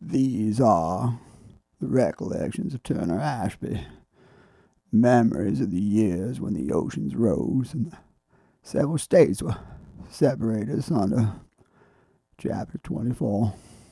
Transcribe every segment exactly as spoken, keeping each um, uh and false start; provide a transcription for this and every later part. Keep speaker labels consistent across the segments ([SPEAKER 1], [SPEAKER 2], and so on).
[SPEAKER 1] These are the recollections of Turner Ashby, memories of the years when the oceans rose and the several states were separated us under Chapter twenty-four.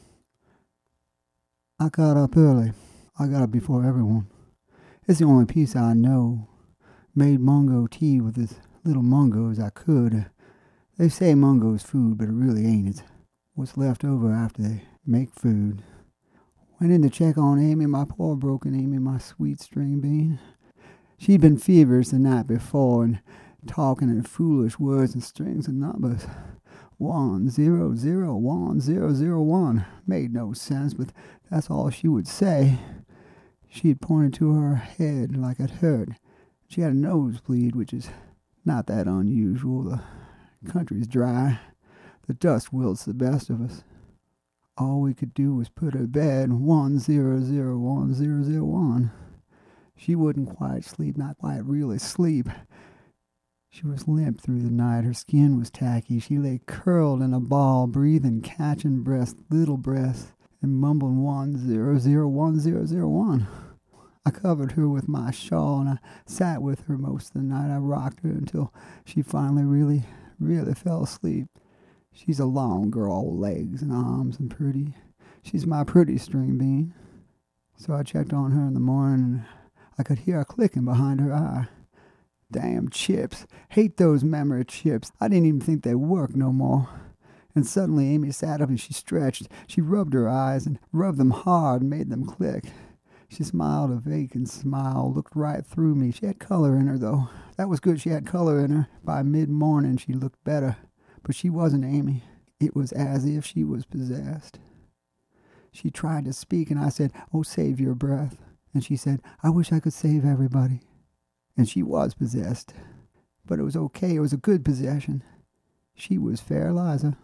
[SPEAKER 1] I got up early. I got up before everyone. It's the only piece I know. Made mungo tea with as little mungo as I could. They say mungo's food, but it really ain't. It's what's left over after they make food. Went in to check on Amy, my poor broken Amy, my sweet string bean. She'd been feverish the night before and talking in foolish words and strings and numbers. One, zero, zero, one, zero, zero, one. Made no sense, but that's all she would say. She had pointed to her head like it hurt. She had a nosebleed, which is not that unusual. The country's dry. The dust wilts the best of us. All we could do was put her to bed, one, zero, zero, one, zero, zero, one. She wouldn't quite sleep, not quite really sleep. She was limp through the night. Her skin was tacky. She lay curled in a ball, breathing, catching breaths, little breaths, and mumbling one, zero, zero, one, zero, zero, one. I covered her with my shawl, and I sat with her most of the night. I rocked her until she finally really, really fell asleep. She's a long girl, legs and arms and pretty. She's my pretty string bean. So I checked on her in the morning, and I could hear her clicking behind her eye. Damn chips. Hate those memory chips. I didn't even think they worked no more. And suddenly Amy sat up and she stretched. She rubbed her eyes and rubbed them hard and made them click. She smiled a vacant smile, looked right through me. She had color in her, though. That was good. She had color in her. By mid-morning she looked better. But she wasn't Amy. It was as if she was possessed. She tried to speak, and I said, "Oh, save your breath." And she said, "I wish I could save everybody." And she was possessed. But it was okay. It was a good possession. She was Fair Liza.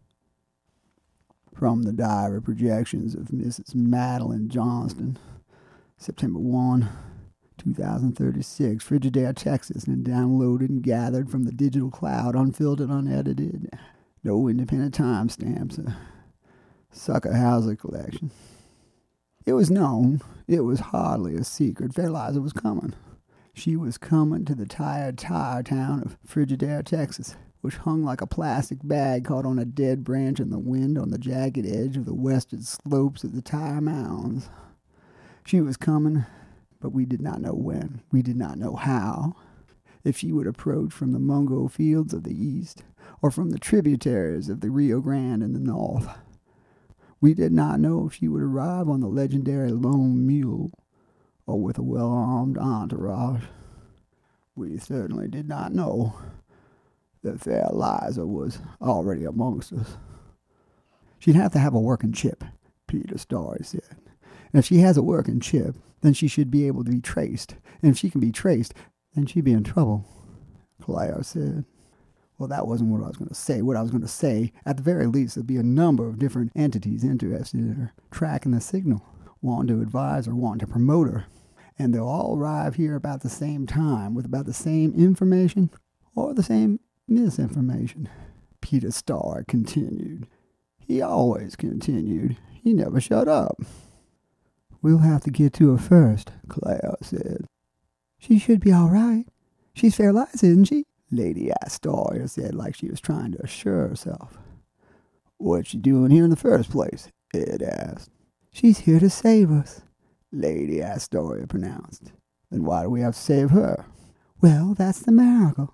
[SPEAKER 1] From the diary projections of Missus Madeline Johnston, September first, two thousand thirty-six, Frigidaire, Texas, and downloaded and gathered from the digital cloud, unfiltered, unedited. No independent timestamps. A Sucker Hauser collection. It was known. It was hardly a secret. Fair Liza was coming. She was coming to the tired tire town of Frigidaire, Texas, which hung like a plastic bag caught on a dead branch in the wind on the jagged edge of the western slopes of the tire mounds. She was coming, but we did not know when. We did not know how. If she would approach from the mungo fields of the east, or from the tributaries of the Rio Grande in the north. We did not know if she would arrive on the legendary Lone Mule, or with a well-armed entourage. We certainly did not know that Fair Liza was already amongst us. She'd have to have a working chip, Peter Story said. And if she has a working chip, then she should be able to be traced. And if she can be traced, then she'd be in trouble, Claire said. Well, that wasn't what I was going to say. What I was going to say, at the very least, there'd be a number of different entities interested in her tracking the signal, wanting to advise her, wanting to promote her. And they'll all arrive here about the same time with about the same information or the same misinformation. Peter Starr continued. He always continued. He never shut up. We'll have to get to her first, Claire said. She should be all right. She's Fair Liza, isn't she? Lady Astoria said like she was trying to assure herself. What's she doing here in the first place? Ed asked. She's here to save us, Lady Astoria pronounced. Then why do we have to save her? Well, that's the miracle.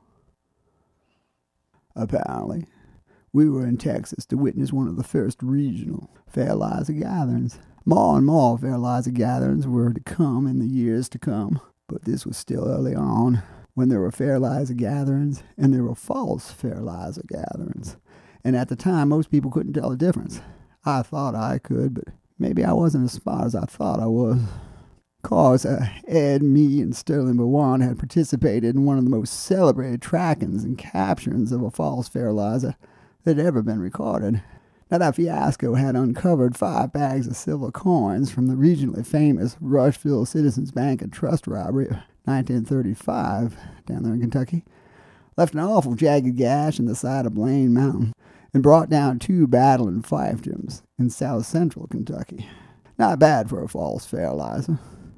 [SPEAKER 1] Apparently, we were in Texas to witness one of the first regional Fair Liza gatherings. More and more Fair Liza gatherings were to come in the years to come, but this was still early on, when there were Fair Liza gatherings and there were false Fair Liza gatherings. And at the time, most people couldn't tell the difference. I thought I could, but maybe I wasn't as smart as I thought I was. Of course, uh, Ed, me, and Sterling Bowan had participated in one of the most celebrated trackings and capturings of a false Fair Liza that had ever been recorded. Now, that fiasco had uncovered five bags of silver coins from the regionally famous Rushville Citizens Bank and Trust robbery of nineteen thirty-five down there in Kentucky, left an awful jagged gash in the side of Blaine Mountain, and brought down two battling fiefdoms in south central Kentucky. Not bad for a false fair, Liza.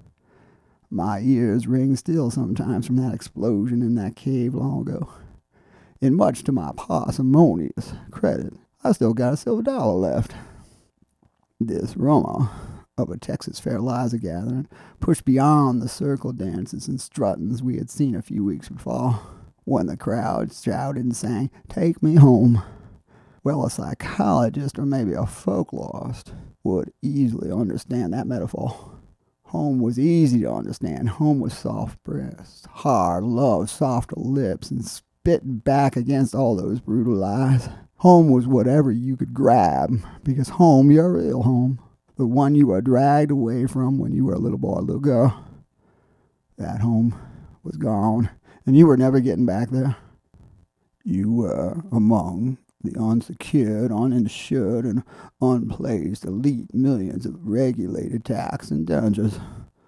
[SPEAKER 1] My ears ring still sometimes from that explosion in that cave long ago. And much to my parsimonious credit, I still got a silver dollar left. This rumor of a Texas Fair Liza gathering pushed beyond the circle dances and struttings we had seen a few weeks before, when the crowd shouted and sang, "Take me home." Well, a psychologist or maybe a folklorist would easily understand that metaphor. Home was easy to understand. Home was soft breasts, hard love, softer lips, and spitting back against all those brutal lies. Home was whatever you could grab, because home, your real home, the one you were dragged away from when you were a little boy, a little girl, that home was gone, and you were never getting back there. You were among the unsecured, uninsured, and unplaced elite millions of regulated tax and dangers.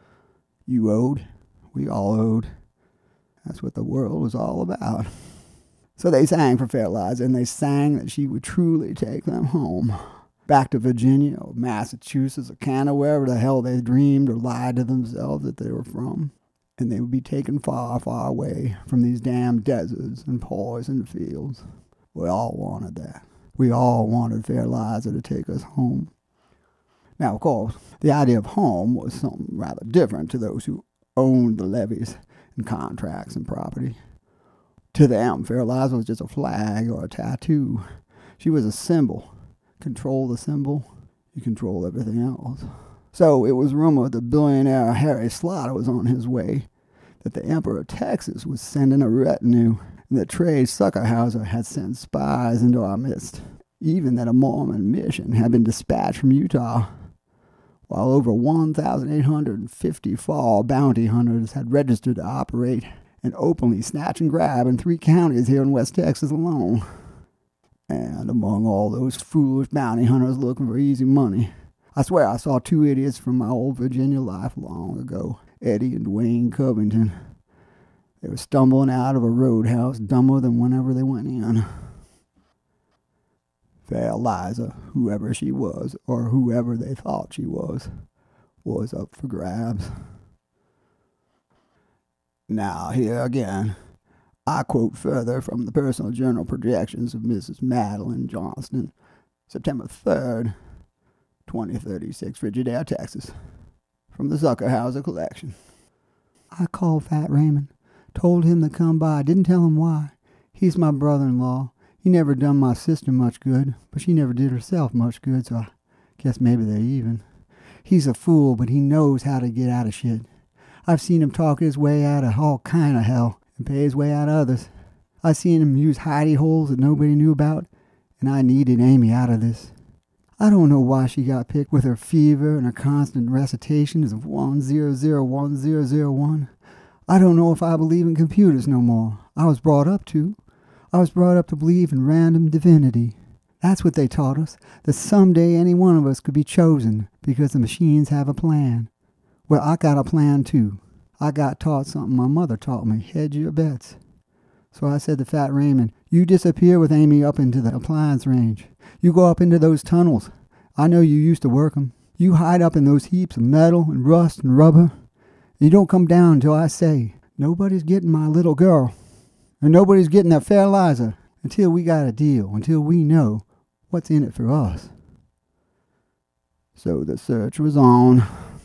[SPEAKER 1] You owed. We all owed. That's what the world was all about. So they sang for Fair Liza, and they sang that she would truly take them home. Back to Virginia or Massachusetts or Canada, wherever the hell they dreamed or lied to themselves that they were from. And they would be taken far, far away from these damn deserts and poisoned fields. We all wanted that. We all wanted Fair Liza to take us home. Now, of course, the idea of home was something rather different to those who owned the levies and contracts and property. To them, Fair Liza was just a flag or a tattoo. She was a symbol. Control the symbol, you control everything else. So it was rumored that billionaire Harry Slaughter was on his way, that the Emperor of Texas was sending a retinue, and that Trey Suckerhauser had sent spies into our midst, even that a Mormon mission had been dispatched from Utah, while over one thousand eight hundred fifty-four bounty hunters had registered to operate and openly snatch and grab in three counties here in West Texas alone. And among all those foolish bounty hunters looking for easy money, I swear I saw two idiots from my old Virginia life long ago, Eddie and Dwayne Covington. They were stumbling out of a roadhouse dumber than whenever they went in. Fair Liza, whoever she was, or whoever they thought she was, was up for grabs. Now, here again, I quote further from the personal journal projections of Missus Madeline Johnston, September third, twenty thirty-six, Frigidaire, Texas, from the Suckerhauser collection. I called Fat Raymond, told him to come by, didn't tell him why. He's my brother-in-law. He never done my sister much good, but she never did herself much good, so I guess maybe they're even. He's a fool, but he knows how to get out of shit. I've seen him talk his way out of all kind of hell and pay his way out of others. I seen him use hidey holes that nobody knew about, and I needed Amy out of this. I don't know why she got picked with her fever and her constant recitations of one zero zero one zero zero one. I don't know if I believe in computers no more. I was brought up to. I was brought up to believe in random divinity. That's what they taught us, that someday any one of us could be chosen because the machines have a plan. Well, I got a plan too. I got taught something my mother taught me, hedge your bets. So I said to Fat Raymond, you disappear with Amy up into the appliance range. You go up into those tunnels. I know you used to work 'em. You hide up in those heaps of metal and rust and rubber. You don't come down until I say, nobody's getting my little girl. And nobody's getting that Fair Liza until we got a deal, until we know what's in it for us. So the search was on.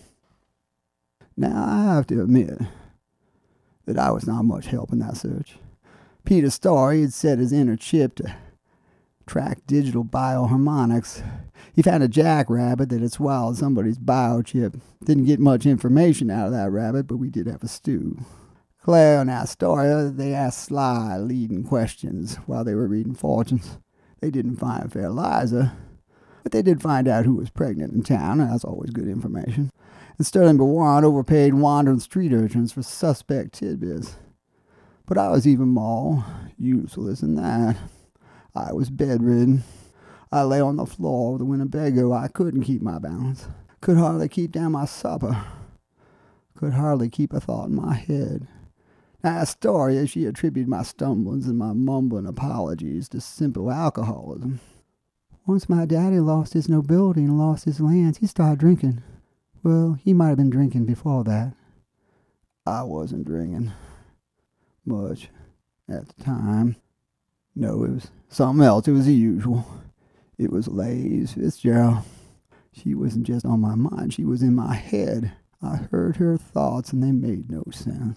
[SPEAKER 1] Now, I have to admit that I was not much help in that search. Peter Story had set his inner chip to track digital bioharmonics. He found a jackrabbit that had swallowed somebody's biochip. Didn't get much information out of that rabbit, but we did have a stew. Claire and Astoria, they asked sly, leading questions while they were reading fortunes. They didn't find Fair Liza, but they did find out who was pregnant in town, and that's always good information. And Sterling Bewant overpaid wandering street urchins for suspect tidbits. But I was even more useless than that. I was bedridden. I lay on the floor of the Winnebago. I couldn't keep my balance. Could hardly keep down my supper. Could hardly keep a thought in my head. Now, Astoria, she attributed my stumblings and my mumbling apologies to simple alcoholism. Once my daddy lost his nobility and lost his lands, he started drinking. Well, he might have been drinking before that. I wasn't drinking much at the time. No, it was something else. It was the usual. It was Lays Fitzgerald. She wasn't just on my mind. She was in my head. I heard her thoughts, and they made no sense.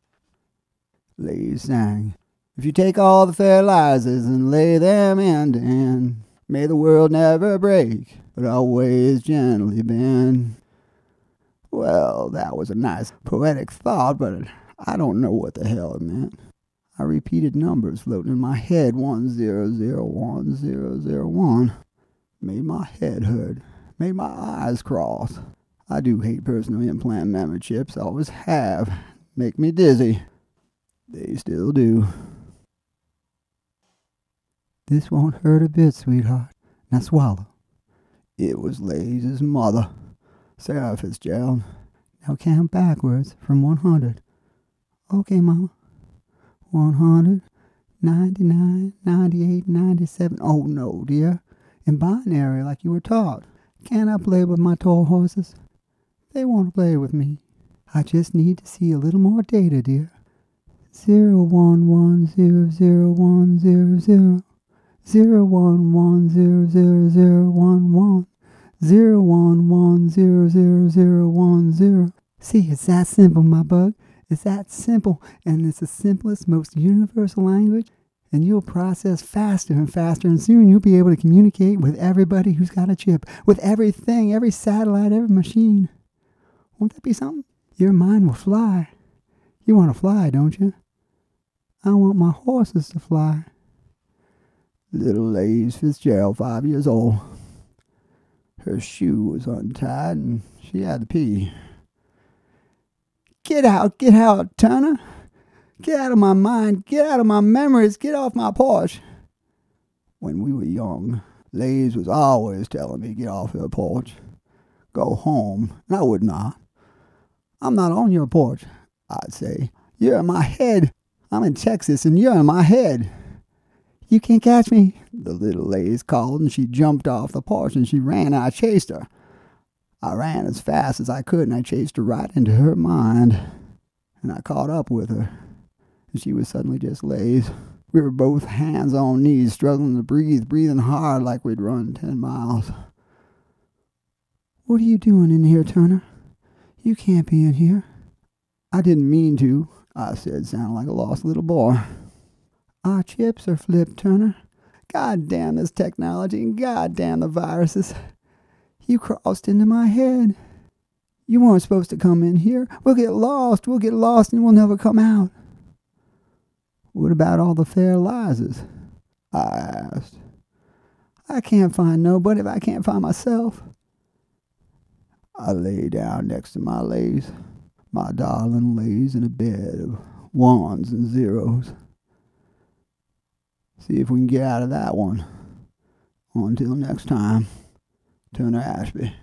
[SPEAKER 1] Lays sang, "If you take all the fair lies and lay them end to end, may the world never break, but always gently bend." Well, that was a nice poetic thought, but I don't know what the hell it meant. I repeated numbers floating in my head, one zero zero one zero zero one. Made my head hurt, made my eyes cross. I do hate personal implant memory chips, always have. Make me dizzy. They still do. "This won't hurt a bit, sweetheart. Now swallow." It was Lays' mother, Sarah Fitzgerald. "Now count backwards from one hundred. Okay, Mama. one hundred, ninety-nine, ninety-eight, ninety-seven. Oh, no, dear. In binary, like you were taught. Can't I play with my toy horses? They want to play with me. I just need to see a little more data, dear. Zero one one zero zero one zero zero. Zero one one zero zero zero one one. Zero one one zero zero zero one zero. See, it's that simple, my bug. It's that simple, and it's the simplest, most universal language, and you'll process faster and faster, and soon you'll be able to communicate with everybody who's got a chip, with everything, every satellite, every machine. Won't that be something? Your mind will fly. You want to fly, don't you? I want my horses to fly." Little Lays Fitzgerald, five years old. Her shoe was untied, and she had to pee. "Get out, get out, Turner. Get out of my mind, get out of my memories, get off my porch." When we were young, Lays was always telling me to get off her porch. Go home, and I would not. "I'm not on your porch," I'd say. "You're in my head. I'm in Texas, and you're in my head." "You can't catch me," the little Lays called, and she jumped off the porch, and she ran, and I chased her. I ran as fast as I could, and I chased her right into her mind. And I caught up with her, and she was suddenly just Lays. We were both hands on knees, struggling to breathe, breathing hard like we'd run ten miles. "What are you doing in here, Turner? You can't be in here." "I didn't mean to," I said, sounding like a lost little boy. "Our chips are flipped, Turner. God damn this technology, and God damn the viruses. You crossed into my head. You weren't supposed to come in here. We'll get lost, we'll get lost, and we'll never come out." "What about all the fair lies?" I asked. "I can't find nobody if I can't find myself." I lay down next to my Lays, my darling Lays, in a bed of ones and zeros. See if we can get out of that one. Until next time, Turner Ashby.